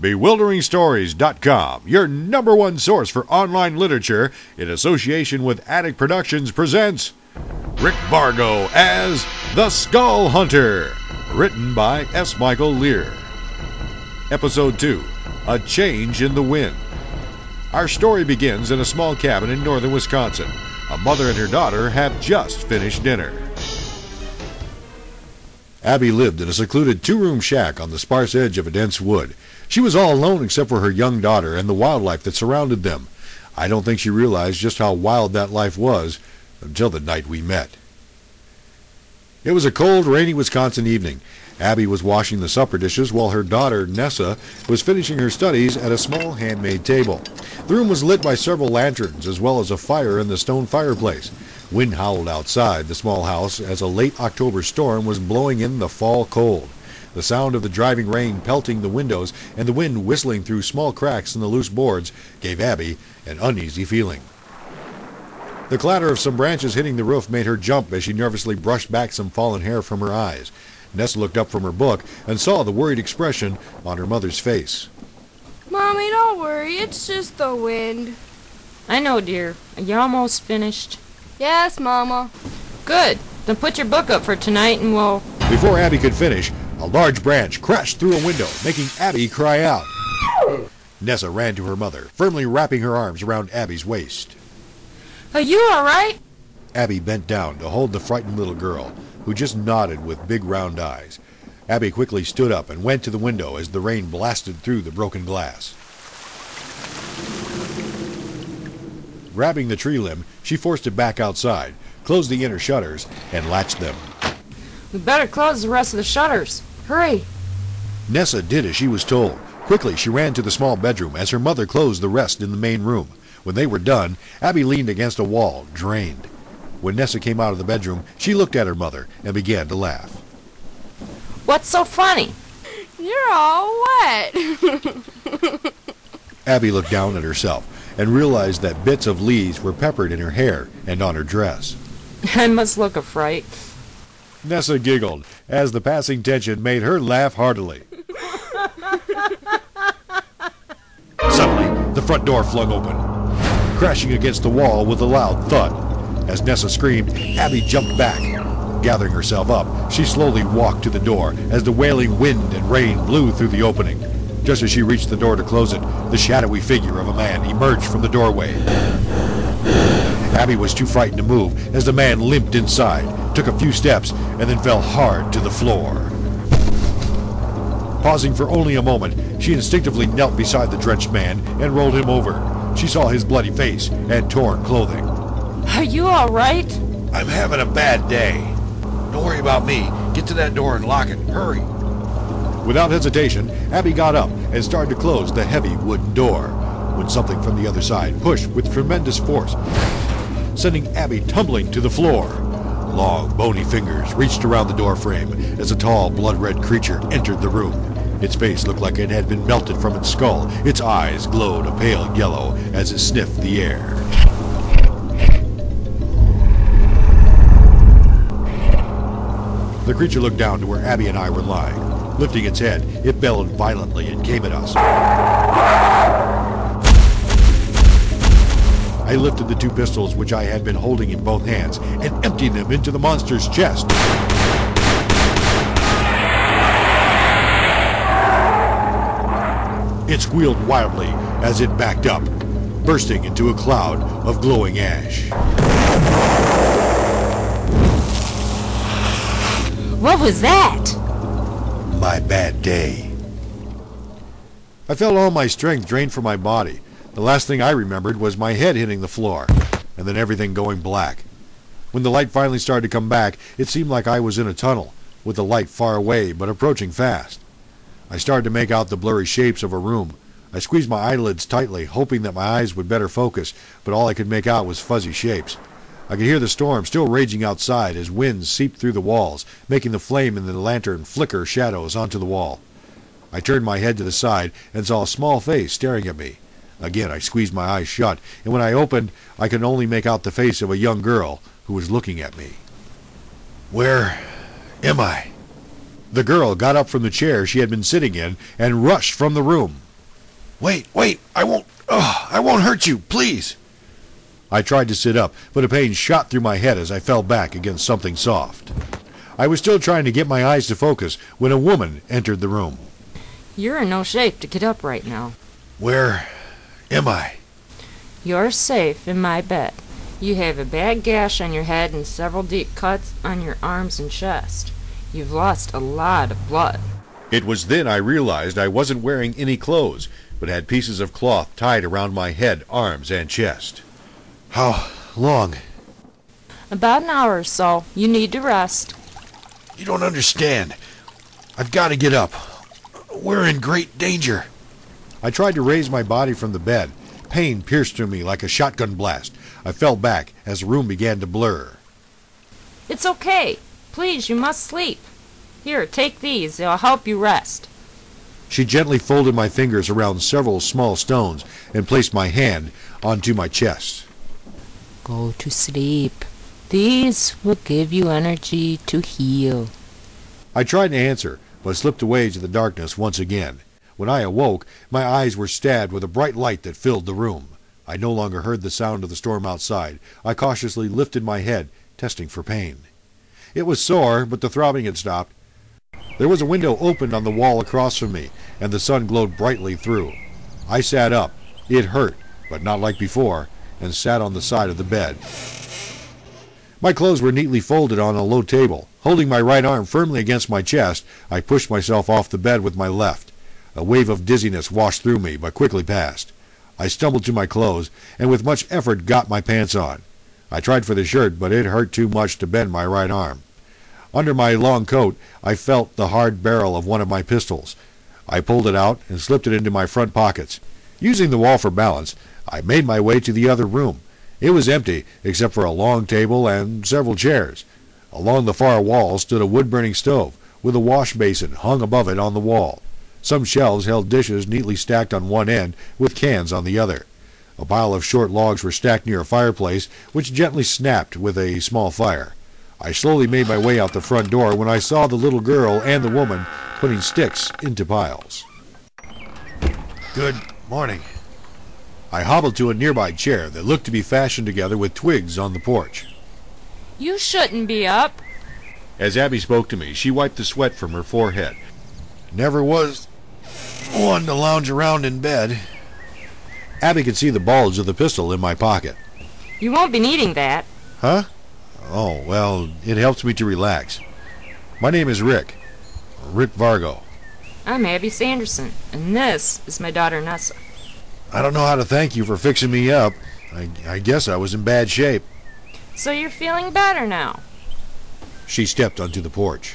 BewilderingStories.com, your number one source for online literature, in association with Attic Productions, presents Rick Vargo as The Skull Hunter, written by S. Michael Lear. Episode 2, A Change in the Wind. Our story begins in a small cabin in northern Wisconsin. A mother and her daughter have just finished dinner. Abby lived in a secluded two-room shack on the sparse edge of a dense wood. She was all alone except for her young daughter and the wildlife that surrounded them. I don't think she realized just how wild that life was until the night we met. It was a cold, rainy Wisconsin evening. Abby was washing the supper dishes while her daughter, Nessa, was finishing her studies at a small handmade table. The room was lit by several lanterns as well as a fire in the stone fireplace. Wind howled outside the small house as a late October storm was blowing in the fall cold. The sound of the driving rain pelting the windows and the wind whistling through small cracks in the loose boards gave Abby an uneasy feeling. The clatter of some branches hitting the roof made her jump as she nervously brushed back some fallen hair from her eyes. Nessa looked up from her book and saw the worried expression on her mother's face. Mommy, don't worry. It's just the wind. I know, dear. Are you almost finished? Yes, Mama. Good. Then put your book up for tonight and we'll... Before Abby could finish, a large branch crashed through a window, making Abby cry out. Nessa ran to her mother, firmly wrapping her arms around Abby's waist. Are you all right? Abby bent down to hold the frightened little girl, who just nodded with big round eyes. Abby quickly stood up and went to the window as the rain blasted through the broken glass. Grabbing the tree limb, she forced it back outside, closed the inner shutters, and latched them. We better close the rest of the shutters. Hurry. Nessa did as she was told. Quickly, she ran to the small bedroom as her mother closed the rest in the main room. When they were done, Abby leaned against a wall, drained. When Nessa came out of the bedroom, she looked at her mother and began to laugh. What's so funny? You're all wet. Abby looked down at herself and realized that bits of leaves were peppered in her hair and on her dress. I must look a fright. Nessa giggled as the passing tension made her laugh heartily. Suddenly, the front door flung open, crashing against the wall with a loud thud. As Nessa screamed, Abby jumped back. Gathering herself up, she slowly walked to the door as the wailing wind and rain blew through the opening. Just as she reached the door to close it, the shadowy figure of a man emerged from the doorway. Abby was too frightened to move as the man limped inside, took a few steps, and then fell hard to the floor. Pausing for only a moment, she instinctively knelt beside the drenched man and rolled him over. She saw his bloody face and torn clothing. Are you all right? I'm having a bad day. Don't worry about me. Get to that door and lock it. Hurry. Without hesitation, Abby got up and started to close the heavy wooden door, when something from the other side pushed with tremendous force, sending Abby tumbling to the floor. Long, bony fingers reached around the door frame as a tall, blood-red creature entered the room. Its face looked like it had been melted from its skull. Its eyes glowed a pale yellow as it sniffed the air. The creature looked down to where Abby and I were lying. Lifting its head, it bellowed violently and came at us. I lifted the two pistols which I had been holding in both hands and emptied them into the monster's chest. It squealed wildly as it backed up, bursting into a cloud of glowing ash. What was that? My bad day. I felt all my strength drained from my body. The last thing I remembered was my head hitting the floor, and then everything going black. When the light finally started to come back, it seemed like I was in a tunnel, with the light far away but approaching fast. I started to make out the blurry shapes of a room. I squeezed my eyelids tightly, hoping that my eyes would better focus, but all I could make out was fuzzy shapes. I could hear the storm still raging outside as winds seeped through the walls, making the flame in the lantern flicker shadows onto the wall. I turned my head to the side and saw a small face staring at me. Again, I squeezed my eyes shut, and when I opened, I could only make out the face of a young girl who was looking at me. Where am I? The girl got up from the chair she had been sitting in and rushed from the room. Wait, I won't hurt you, please. I tried to sit up, but a pain shot through my head as I fell back against something soft. I was still trying to get my eyes to focus when a woman entered the room. You're in no shape to get up right now. Where am I? You're safe in my bed. You have a bad gash on your head and several deep cuts on your arms and chest. You've lost a lot of blood. It was then I realized I wasn't wearing any clothes, but had pieces of cloth tied around my head, arms, and chest. How long? About an hour or so. You need to rest. You don't understand. I've got to get up. We're in great danger. I tried to raise my body from the bed. Pain pierced through me like a shotgun blast. I fell back as the room began to blur. It's okay. Please, you must sleep. Here, take these. They'll help you rest. She gently folded my fingers around several small stones and placed my hand onto my chest. Go to sleep. These will give you energy to heal. I tried to answer, but slipped away to the darkness once again. When I awoke, my eyes were stabbed with a bright light that filled the room. I no longer heard the sound of the storm outside. I cautiously lifted my head, testing for pain. It was sore, but the throbbing had stopped. There was a window opened on the wall across from me, and the sun glowed brightly through. I sat up. It hurt, but not like before, and sat on the side of the bed. My clothes were neatly folded on a low table. Holding my right arm firmly against my chest, I pushed myself off the bed with my left. A wave of dizziness washed through me, but quickly passed. I stumbled to my clothes, and with much effort got my pants on. I tried for the shirt, but it hurt too much to bend my right arm. Under my long coat, I felt the hard barrel of one of my pistols. I pulled it out and slipped it into my front pockets. Using the wall for balance, I made my way to the other room. It was empty, except for a long table and several chairs. Along the far wall stood a wood-burning stove, with a wash basin hung above it on the wall. Some shelves held dishes neatly stacked on one end, with cans on the other. A pile of short logs were stacked near a fireplace, which gently snapped with a small fire. I slowly made my way out the front door when I saw the little girl and the woman putting sticks into piles. Good morning. I hobbled to a nearby chair that looked to be fashioned together with twigs on the porch. You shouldn't be up. As Abby spoke to me, she wiped the sweat from her forehead. Never was one to lounge around in bed. Abby could see the bulge of the pistol in my pocket. You won't be needing that. Huh? Oh, well, it helps me to relax. My name is Rick. Rick Vargo. I'm Abby Sanderson, and this is my daughter Nessa. I don't know how to thank you for fixing me up. I guess I was in bad shape. So you're feeling better now? She stepped onto the porch.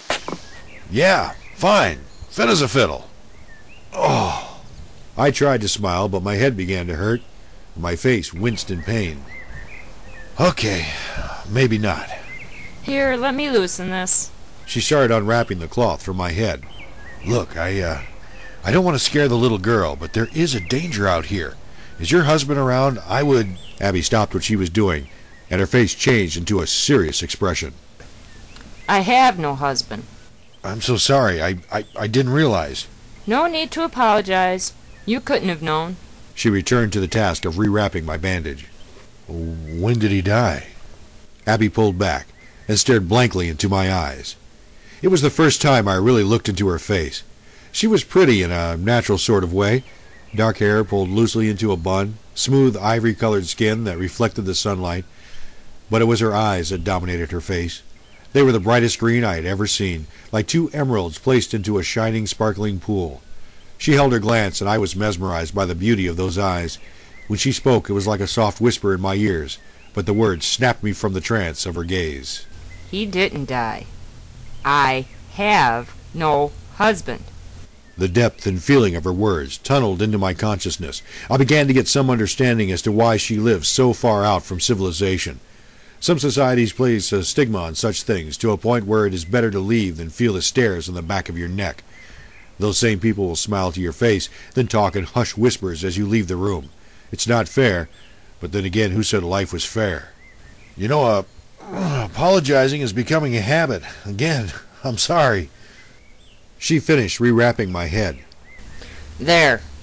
Yeah, fine. Fit as a fiddle. Oh. I tried to smile, but my head began to hurt. My face winced in pain. Okay, maybe not. Here, let me loosen this. She started unwrapping the cloth from my head. Look, I don't want to scare the little girl, but there is a danger out here. Is your husband around? I would... Abby stopped what she was doing, and her face changed into a serious expression. I have no husband. I'm so sorry. I didn't realize. No need to apologize. You couldn't have known. She returned to the task of rewrapping my bandage. When did he die? Abby pulled back and stared blankly into my eyes. It was the first time I really looked into her face. She was pretty in a natural sort of way. Dark hair pulled loosely into a bun, smooth ivory-colored skin that reflected the sunlight. But it was her eyes that dominated her face. They were the brightest green I had ever seen, like two emeralds placed into a shining, sparkling pool. She held her glance, and I was mesmerized by the beauty of those eyes. When she spoke, it was like a soft whisper in my ears, but the words snapped me from the trance of her gaze. He didn't die. I have no husband. The depth and feeling of her words tunneled into my consciousness. I began to get some understanding as to why she lived so far out from civilization. Some societies place a stigma on such things to a point where it is better to leave than feel the stares on the back of your neck. Those same people will smile to your face, then talk in hushed whispers as you leave the room. It's not fair, but then again, who said life was fair? You know, apologizing is becoming a habit. Again, I'm sorry. She finished rewrapping my head. There.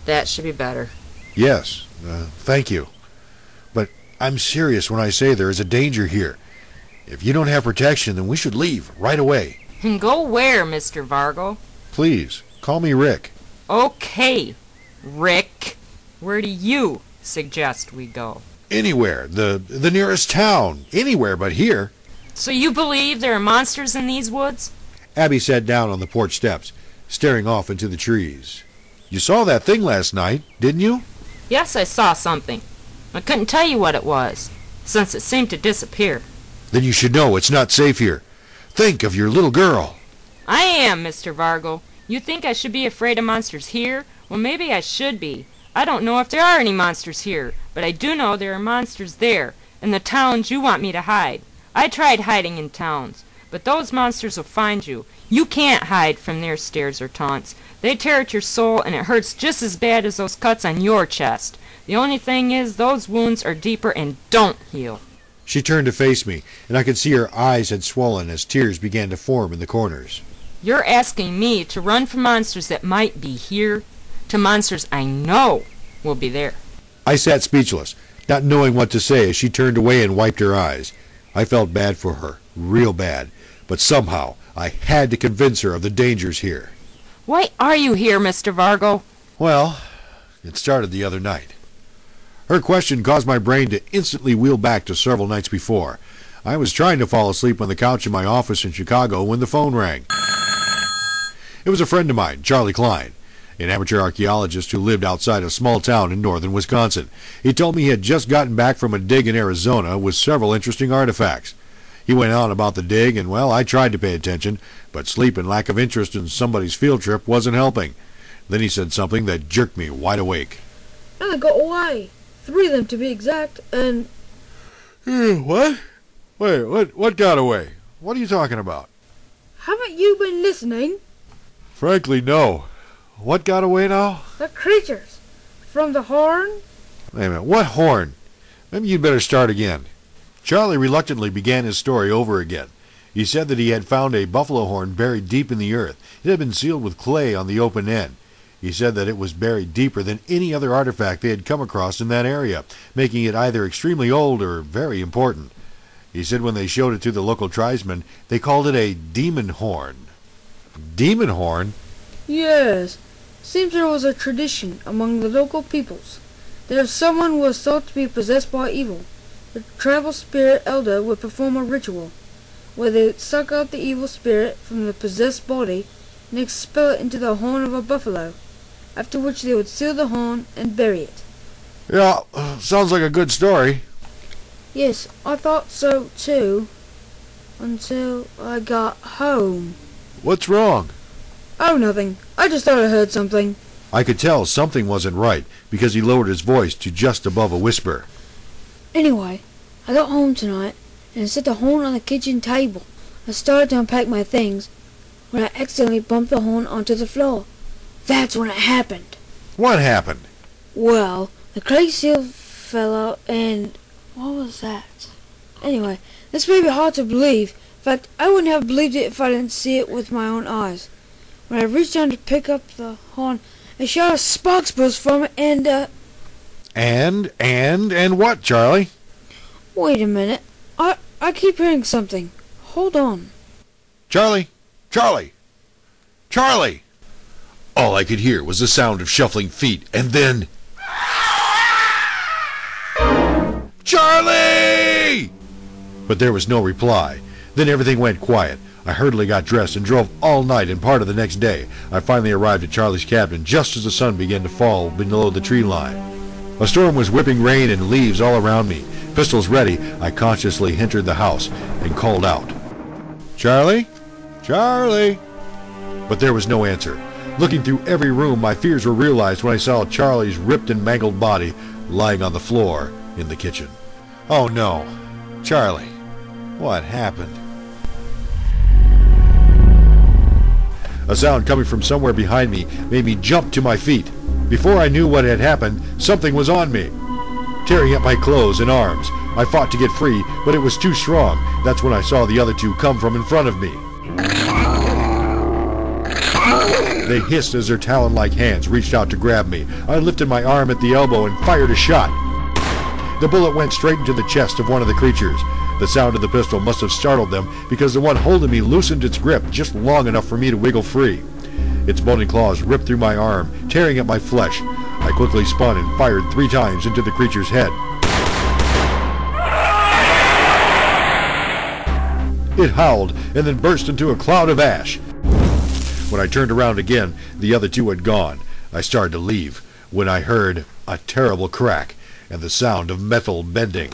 That should be better. Yes, thank you. But I'm serious when I say there is a danger here. If you don't have protection, then we should leave right away. And go where, Mr. Vargo? Please, call me Rick. Okay, Rick. Where do you suggest we go? Anywhere. The nearest town. Anywhere but here. So you believe there are monsters in these woods? Abby sat down on the porch steps, staring off into the trees. You saw that thing last night, didn't you? Yes, I saw something. I couldn't tell you what it was, since it seemed to disappear. Then you should know it's not safe here. Think of your little girl. I am, Mr. Vargo. You think I should be afraid of monsters here? Well, maybe I should be. I don't know if there are any monsters here, but I do know there are monsters there, in the towns you want me to hide. I tried hiding in towns, but those monsters will find you. You can't hide from their stares or taunts. They tear at your soul, and it hurts just as bad as those cuts on your chest. The only thing is, those wounds are deeper and don't heal. She turned to face me, and I could see her eyes had swollen as tears began to form in the corners. You're asking me to run from monsters that might be here, to monsters I know will be there. I sat speechless, not knowing what to say as she turned away and wiped her eyes. I felt bad for her, real bad, but somehow I had to convince her of the dangers here. Why are you here, Mr. Vargo? Well, it started the other night. Her question caused my brain to instantly wheel back to several nights before. I was trying to fall asleep on the couch in my office in Chicago when the phone rang. It was a friend of mine, Charlie Klein, an amateur archaeologist who lived outside a small town in northern Wisconsin. He told me he had just gotten back from a dig in Arizona with several interesting artifacts. He went on about the dig, and, well, I tried to pay attention, but sleep and lack of interest in somebody's field trip wasn't helping. Then he said something that jerked me wide awake. I got away. 3 of them to be exact, and... What? Wait, what got away? What are you talking about? Haven't you been listening? Frankly, no. What got away now? The creatures. From the horn? Wait a minute, what horn? Maybe you'd better start again. Charlie reluctantly began his story over again. He said that he had found a buffalo horn buried deep in the earth. It had been sealed with clay on the open end. He said that it was buried deeper than any other artifact they had come across in that area, making it either extremely old or very important. He said when they showed it to the local tribesmen, they called it a demon horn. Demon horn? Yes. Seems there was a tradition among the local peoples that if someone was thought to be possessed by evil, the tribal spirit elder would perform a ritual where they would suck out the evil spirit from the possessed body and expel it into the horn of a buffalo, after which they would seal the horn and bury it. Yeah, sounds like a good story. Yes, I thought so too, until I got home. What's wrong? Oh, nothing. I just thought I heard something. I could tell something wasn't right because he lowered his voice to just above a whisper. Anyway, I got home tonight and set the horn on the kitchen table. I started to unpack my things when I accidentally bumped the horn onto the floor. That's when it happened. What happened? Well, the clay seal fell out and... what was that? Anyway, this may be hard to believe. In fact, I wouldn't have believed it if I didn't see it with my own eyes. When I reached down to pick up the horn, a shower of sparks burst from it and, And what, Charlie? Wait a minute. I keep hearing something. Hold on. Charlie! Charlie! Charlie! All I could hear was the sound of shuffling feet, and then... Charlie! But there was no reply. Then everything went quiet. I hurriedly got dressed and drove all night and part of the next day. I finally arrived at Charlie's cabin just as the sun began to fall below the tree line. A storm was whipping rain and leaves all around me. Pistols ready, I cautiously entered the house and called out. Charlie? Charlie? But there was no answer. Looking through every room, my fears were realized when I saw Charlie's ripped and mangled body lying on the floor in the kitchen. Oh no. Charlie, what happened? A sound coming from somewhere behind me made me jump to my feet. Before I knew what had happened, something was on me. Tearing at my clothes and arms, I fought to get free, but it was too strong. That's when I saw the other two come from in front of me. They hissed as their talon-like hands reached out to grab me. I lifted my arm at the elbow and fired a shot. The bullet went straight into the chest of one of the creatures. The sound of the pistol must have startled them because the one holding me loosened its grip just long enough for me to wiggle free. Its bony claws ripped through my arm, tearing at my flesh. I quickly spun and fired 3 times into the creature's head. It howled and then burst into a cloud of ash. When I turned around again, the other 2 had gone. I started to leave when I heard a terrible crack and the sound of metal bending.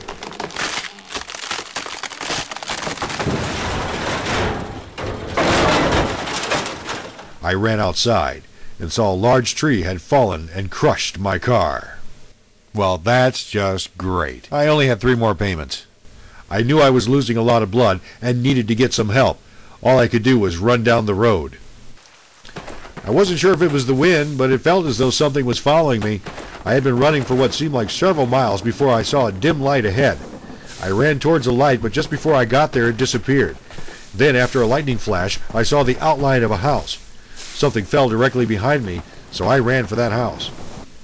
I ran outside and saw a large tree had fallen and crushed my car. Well, that's just great. I only had 3 more payments. I knew I was losing a lot of blood and needed to get some help. All I could do was run down the road. I wasn't sure if it was the wind, but it felt as though something was following me. I had been running for what seemed like several miles before I saw a dim light ahead. I ran towards the light, but just before I got there, it disappeared. Then, after a lightning flash, I saw the outline of a house. Something fell directly behind me, so I ran for that house.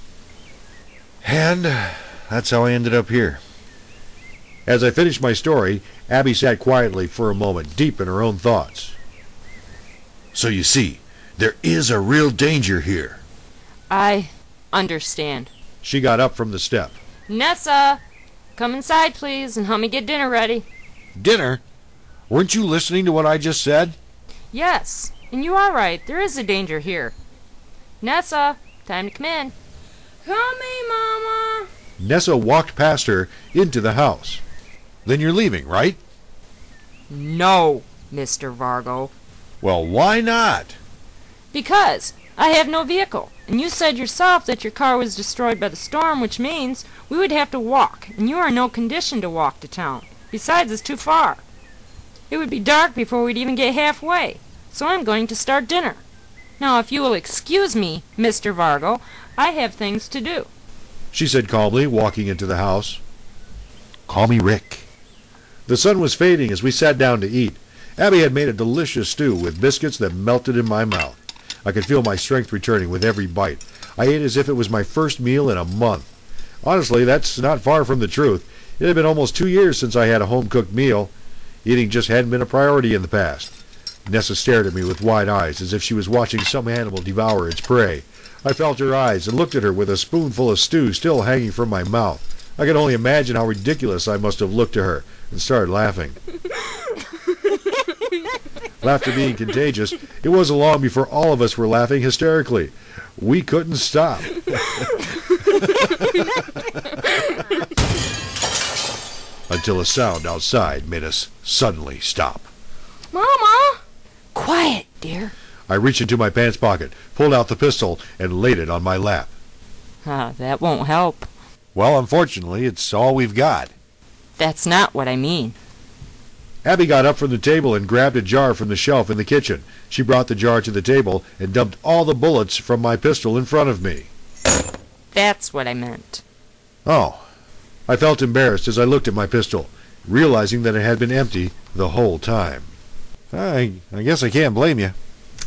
And that's how I ended up here. As I finished my story, Abby sat quietly for a moment, deep in her own thoughts. So you see, there is a real danger here. I understand. She got up from the step. Nessa, come inside, please, and help me get dinner ready. Dinner? Weren't you listening to what I just said? Yes, and you are right. There is a danger here. Nessa, time to come in. Coming, Mama. Nessa walked past her into the house. Then you're leaving, right? No, Mr. Vargo. Well, why not? Because I have no vehicle, and you said yourself that your car was destroyed by the storm, which means we would have to walk, and you are in no condition to walk to town. Besides, it's too far. It would be dark before we'd even get halfway, so I'm going to start dinner. Now, if you will excuse me, Mr. Vargo, I have things to do. She said calmly, walking into the house. Call me Rick. The sun was fading as we sat down to eat. Abby had made a delicious stew with biscuits that melted in my mouth. I could feel my strength returning with every bite. I ate as if it was my first meal in a month. Honestly, that's not far from the truth. It had been almost 2 years since I had a home-cooked meal. Eating just hadn't been a priority in the past. Nessa stared at me with wide eyes as if she was watching some animal devour its prey. I felt her eyes and looked at her with a spoonful of stew still hanging from my mouth. I could only imagine how ridiculous I must have looked to her, and started laughing. Laughter being contagious, it wasn't long before all of us were laughing hysterically. We couldn't stop. Until a sound outside made us suddenly stop. Mama! Quiet, dear. I reached into my pants pocket, pulled out the pistol, and laid it on my lap. That won't help. Well, unfortunately, it's all we've got. That's not what I mean. Abby got up from the table and grabbed a jar from the shelf in the kitchen. She brought the jar to the table and dumped all the bullets from my pistol in front of me. That's what I meant. Oh. I felt embarrassed as I looked at my pistol, realizing that it had been empty the whole time. I guess I can't blame you.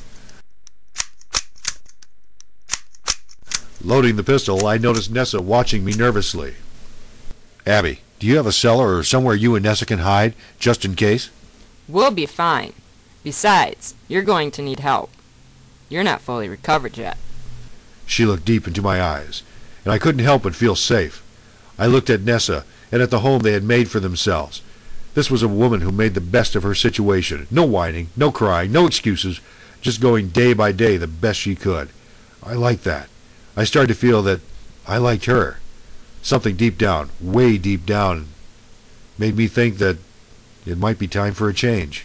Loading the pistol, I noticed Nessa watching me nervously. Abby, do you have a cellar or somewhere you and Nessa can hide, just in case? We'll be fine. Besides, you're going to need help. You're not fully recovered yet. She looked deep into my eyes, and I couldn't help but feel safe. I looked at Nessa and at the home they had made for themselves. This was a woman who made the best of her situation. No whining, no crying, no excuses, just going day by day the best she could. I liked that. I started to feel that I liked her. Something deep down, way deep down, made me think that it might be time for a change.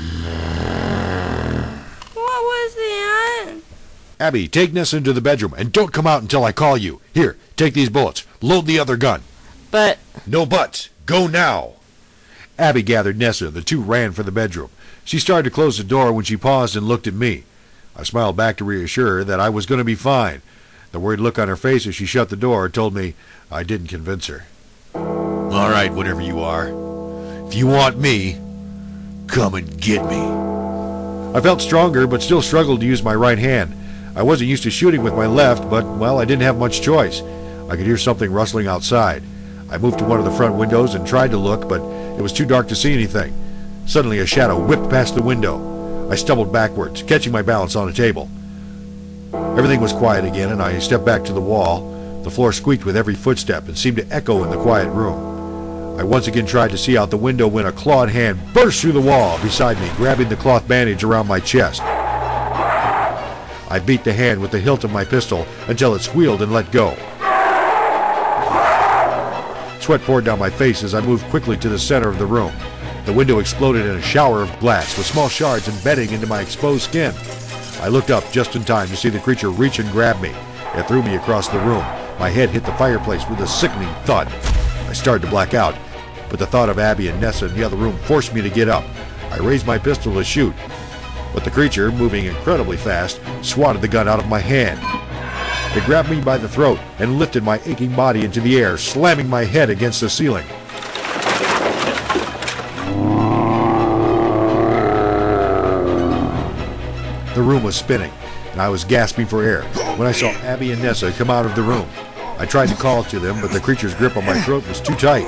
What was that? Abby, take Nessa into the bedroom and don't come out until I call you. Here, take these bullets. Load the other gun. But... No buts. Go now. Abby gathered Nessa. The two ran for the bedroom. She started to close the door when she paused and looked at me. I smiled back to reassure her that I was going to be fine. The worried look on her face as she shut the door told me I didn't convince her. All right, whatever you are. If you want me, come and get me. I felt stronger, but still struggled to use my right hand. I wasn't used to shooting with my left, but, well, I didn't have much choice. I could hear something rustling outside. I moved to one of the front windows and tried to look, but it was too dark to see anything. Suddenly a shadow whipped past the window. I stumbled backwards, catching my balance on a table. Everything was quiet again, and I stepped back to the wall. The floor squeaked with every footstep and seemed to echo in the quiet room. I once again tried to see out the window when a clawed hand burst through the wall beside me, grabbing the cloth bandage around my chest. I beat the hand with the hilt of my pistol until it squealed and let go. Sweat poured down my face as I moved quickly to the center of the room. The window exploded in a shower of glass, with small shards embedding into my exposed skin. I looked up just in time to see the creature reach and grab me. It threw me across the room. My head hit the fireplace with a sickening thud. I started to black out, but the thought of Abby and Nessa in the other room forced me to get up. I raised my pistol to shoot, but the creature, moving incredibly fast, swatted the gun out of my hand. It grabbed me by the throat and lifted my aching body into the air, slamming my head against the ceiling. The room was spinning, and I was gasping for air when I saw Abby and Nessa come out of the room. I tried to call to them, but the creature's grip on my throat was too tight.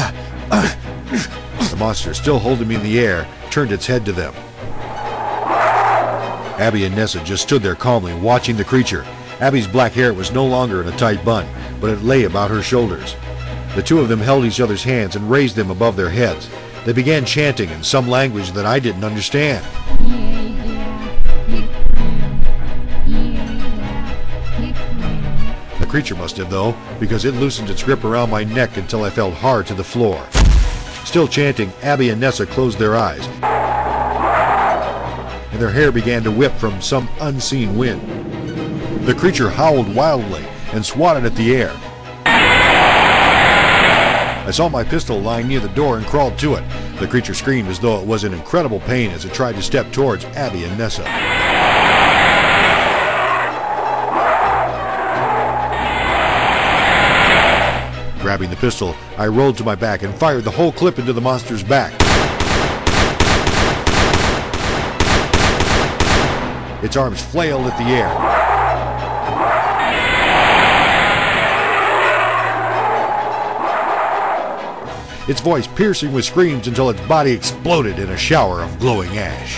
The monster, still holding me in the air, turned its head to them. Abby and Nessa just stood there calmly, watching the creature. Abby's black hair was no longer in a tight bun, but it lay about her shoulders. The two of them held each other's hands and raised them above their heads. They began chanting in some language that I didn't understand. The creature must have, though, because it loosened its grip around my neck until I fell hard to the floor. Still chanting, Abby and Nessa closed their eyes, and their hair began to whip from some unseen wind. The creature howled wildly and swatted at the air. I saw my pistol lying near the door and crawled to it. The creature screamed as though it was in incredible pain as it tried to step towards Abby and Nessa. Grabbing the pistol, I rolled to my back and fired the whole clip into the monster's back. Its arms flailed at the air. Its voice piercing with screams until its body exploded in a shower of glowing ash.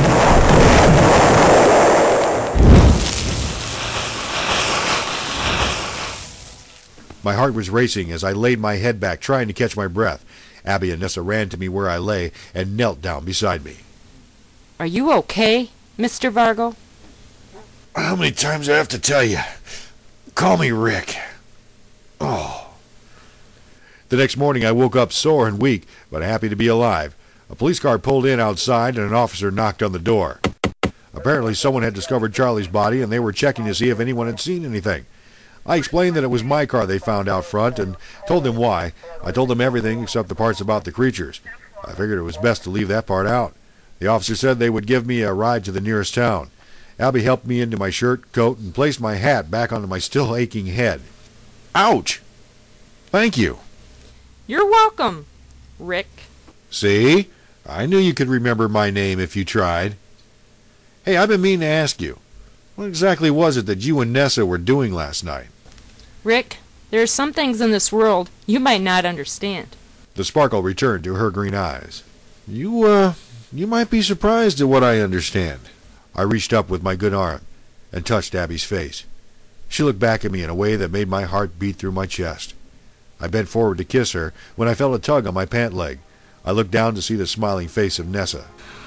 My heart was racing as I laid my head back, trying to catch my breath. Abby and Nessa ran to me where I lay and knelt down beside me. Are you okay, Mr. Vargo? How many times do I have to tell you? Call me Rick. Oh. The next morning I woke up sore and weak, but happy to be alive. A police car pulled in outside and an officer knocked on the door. Apparently someone had discovered Charlie's body and they were checking to see if anyone had seen anything. I explained that it was my car they found out front and told them why. I told them everything except the parts about the creatures. I figured it was best to leave that part out. The officer said they would give me a ride to the nearest town. Abby helped me into my shirt, coat, and placed my hat back onto my still aching head. Ouch! Thank you. You're welcome, Rick. See? I knew you could remember my name if you tried. Hey, I've been meaning to ask you. What exactly was it that you and Nessa were doing last night? Rick, there are some things in this world you might not understand. The sparkle returned to her green eyes. You might be surprised at what I understand. I reached up with my good arm and touched Abby's face. She looked back at me in a way that made my heart beat through my chest. I bent forward to kiss her when I felt a tug on my pant leg. I looked down to see the smiling face of Nessa.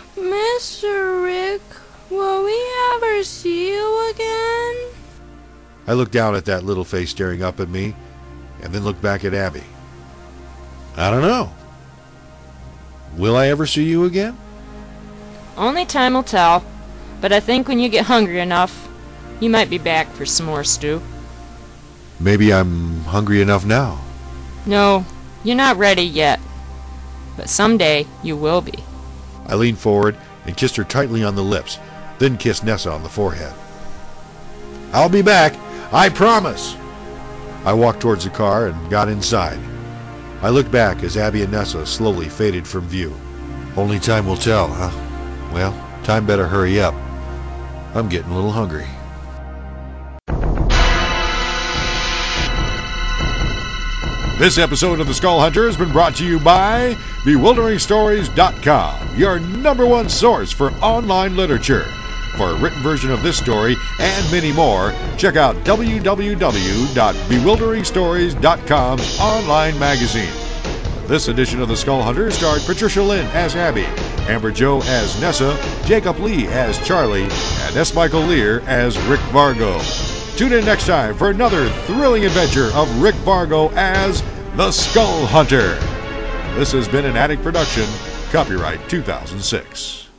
Mr. Rick, will we ever see you again? I looked down at that little face staring up at me and then looked back at Abby. I don't know. Will I ever see you again? Only time will tell, but I think when you get hungry enough, you might be back for some more stew. Maybe I'm hungry enough now. No, you're not ready yet, but someday you will be. I leaned forward and kissed her tightly on the lips, then kissed Nessa on the forehead. I'll be back, I promise. I walked towards the car and got inside. I looked back as Abby and Nessa slowly faded from view. Only time will tell, huh? Well, time better hurry up. I'm getting a little hungry. This episode of The Skull Hunter has been brought to you by BewilderingStories.com, your #1 source for online literature. For a written version of this story and many more, check out www.BewilderingStories.com's online magazine. This edition of The Skull Hunter starred Patricia Lynn as Abby, Amber Jo as Nessa, Jacob Lee as Charlie, and S. Michael Lear as Rick Vargo. Tune in next time for another thrilling adventure of Rick Vargo as the Skull Hunter. This has been an Attic production, copyright 2006.